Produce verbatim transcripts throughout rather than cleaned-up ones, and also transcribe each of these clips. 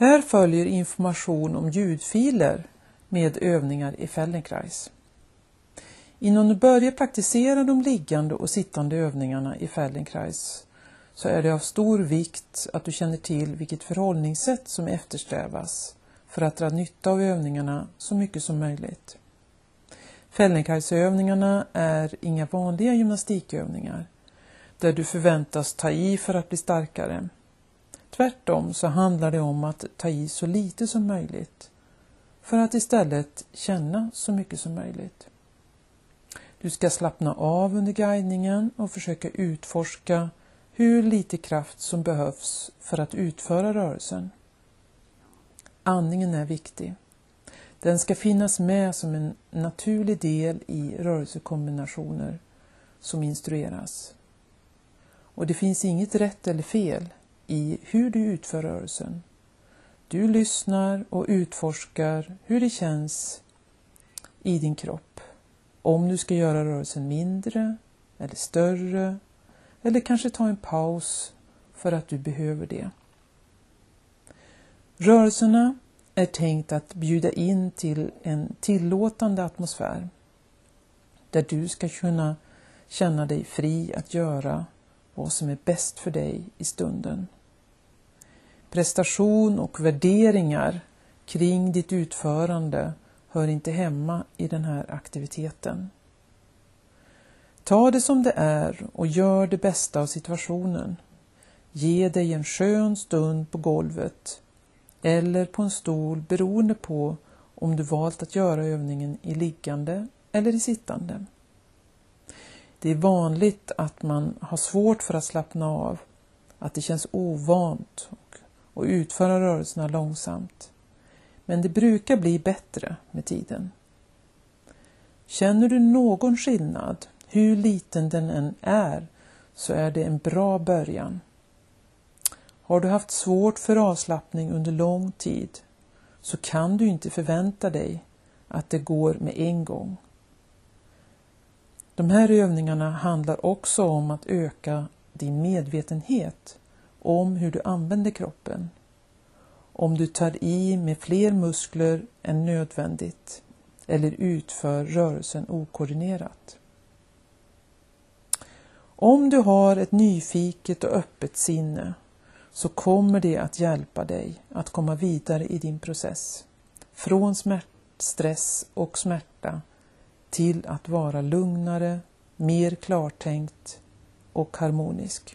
Här följer information om ljudfiler med övningar i Feldenkrais. Innan du börjar praktisera de liggande och sittande övningarna i Feldenkrais så är det av stor vikt att du känner till vilket förhållningssätt som eftersträvas för att dra nytta av övningarna så mycket som möjligt. Feldenkrais-övningarna är inga vanliga gymnastikövningar där du förväntas ta i för att bli starkare. Tvärtom så handlar det om att ta i så lite som möjligt för att istället känna så mycket som möjligt. Du ska slappna av under guidningen och försöka utforska hur lite kraft som behövs för att utföra rörelsen. Andningen är viktig. Den ska finnas med som en naturlig del i rörelsekombinationer som instrueras. Och det finns inget rätt eller fel i hur du utför rörelsen. Du lyssnar och utforskar hur det känns i din kropp. Om du ska göra rörelsen mindre eller större eller kanske ta en paus för att du behöver det. Rörelserna är tänkt att bjuda in till en tillåtande atmosfär där du ska kunna känna dig fri att göra vad som är bäst för dig i stunden. Prestation och värderingar kring ditt utförande hör inte hemma i den här aktiviteten. Ta det som det är och gör det bästa av situationen. Ge dig en skön stund på golvet eller på en stol beroende på om du valt att göra övningen i liggande eller i sittande. Det är vanligt att man har svårt för att slappna av, att det känns ovant och, och utföra rörelserna långsamt. Men det brukar bli bättre med tiden. Känner du någon skillnad, hur liten den än är, så är det en bra början. Har du haft svårt för avslappning under lång tid så kan du inte förvänta dig att det går med en gång. De här övningarna handlar också om att öka din medvetenhet om hur du använder kroppen. Om du tar i med fler muskler än nödvändigt eller utför rörelsen okoordinerat. Om du har ett nyfiket och öppet sinne så kommer det att hjälpa dig att komma vidare i din process. Från smärt, stress och smärta till att vara lugnare, mer klartänkt och harmonisk.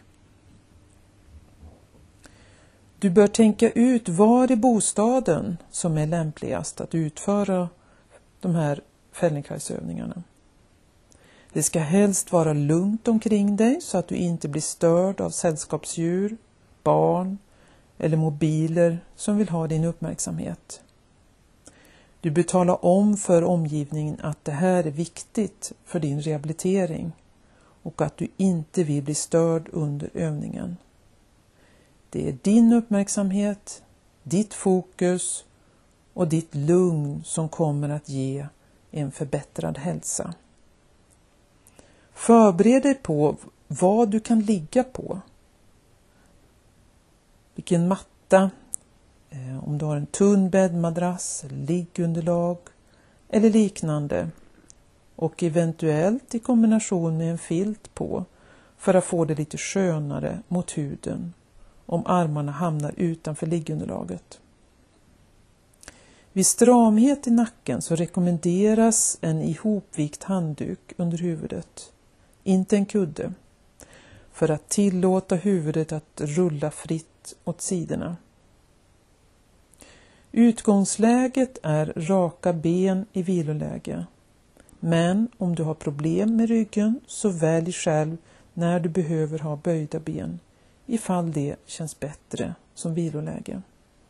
Du bör tänka ut var i bostaden som är lämpligast att utföra de här Feldenkrais-övningarna. Det ska helst vara lugnt omkring dig så att du inte blir störd av sällskapsdjur, barn eller mobiler som vill ha din uppmärksamhet. Du bör tala om för omgivningen att det här är viktigt för din rehabilitering och att du inte vill bli störd under övningen. Det är din uppmärksamhet, ditt fokus och ditt lugn som kommer att ge en förbättrad hälsa. Förbered dig på vad du kan ligga på. Vilken matta, om du har en tunn bäddmadrass, liggunderlag eller liknande och eventuellt i kombination med en filt på för att få det lite skönare mot huden om armarna hamnar utanför liggunderlaget. Vid stramhet i nacken så rekommenderas en ihopvikt handduk under huvudet, inte en kudde, för att tillåta huvudet att rulla fritt åt sidorna. Utgångsläget är raka ben i viloläge, men om du har problem med ryggen så välj själv när du behöver ha böjda ben, ifall det känns bättre som viloläge.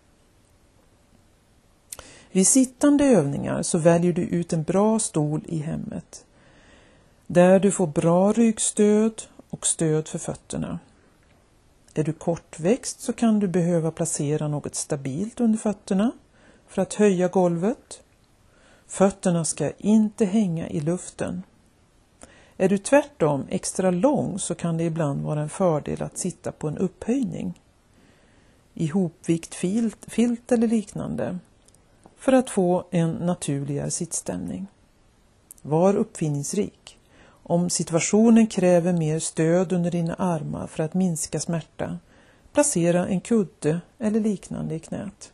Vid sittande övningar så väljer du ut en bra stol i hemmet, där du får bra ryggstöd och stöd för fötterna. Är du kortväxt så kan du behöva placera något stabilt under fötterna för att höja golvet. Fötterna ska inte hänga i luften. Är du tvärtom extra lång så kan det ibland vara en fördel att sitta på en upphöjning. ihopvikt filt, filt eller liknande för att få en naturligare sittstämning. Var uppfinningsrik. Om situationen kräver mer stöd under dina armar för att minska smärta, placera en kudde eller liknande i knät.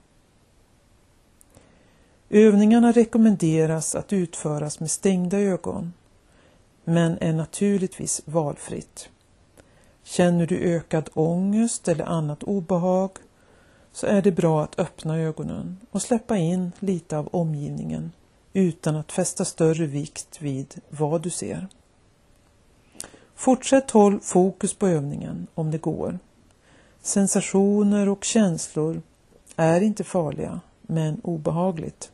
Övningarna rekommenderas att utföras med stängda ögon, men är naturligtvis valfritt. Känner du ökad ångest eller annat obehag så är det bra att öppna ögonen och släppa in lite av omgivningen utan att fästa större vikt vid vad du ser. Fortsätt håll fokus på övningen om det går. Sensationer och känslor är inte farliga, men obehagligt.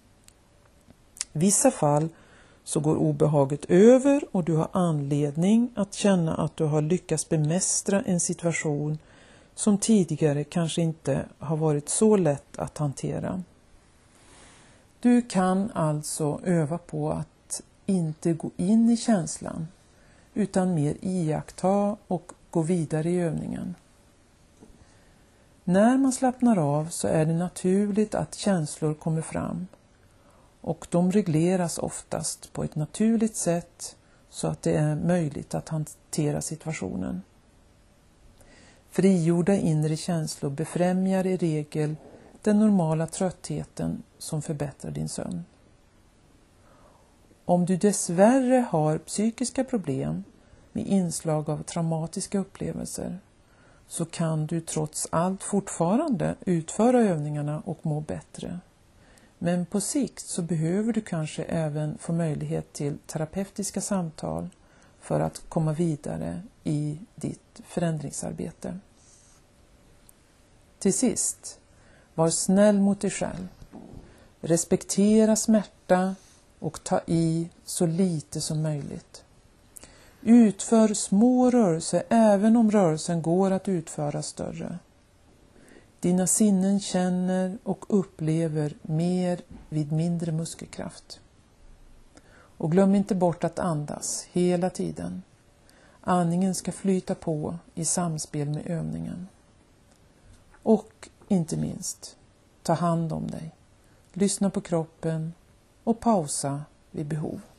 I vissa fall så går obehaget över och du har anledning att känna att du har lyckats bemästra en situation som tidigare kanske inte har varit så lätt att hantera. Du kan alltså öva på att inte gå in i känslan utan mer iaktta och gå vidare i övningen. När man slappnar av så är det naturligt att känslor kommer fram. Och de regleras oftast på ett naturligt sätt så att det är möjligt att hantera situationen. Frigjorda inre känslor befrämjar i regel den normala tröttheten som förbättrar din sömn. Om du dessvärre har psykiska problem med inslag av traumatiska upplevelser så kan du trots allt fortfarande utföra övningarna och må bättre. Men på sikt så behöver du kanske även få möjlighet till terapeutiska samtal för att komma vidare i ditt förändringsarbete. Till sist, var snäll mot dig själv. Respektera smärta och ta i så lite som möjligt. Utför små rörelser även om rörelsen går att utföra större. Dina sinnen känner och upplever mer vid mindre muskelkraft. Och glöm inte bort att andas hela tiden. Andningen ska flyta på i samspel med övningen. Och inte minst, ta hand om dig. Lyssna på kroppen och pausa vid behov.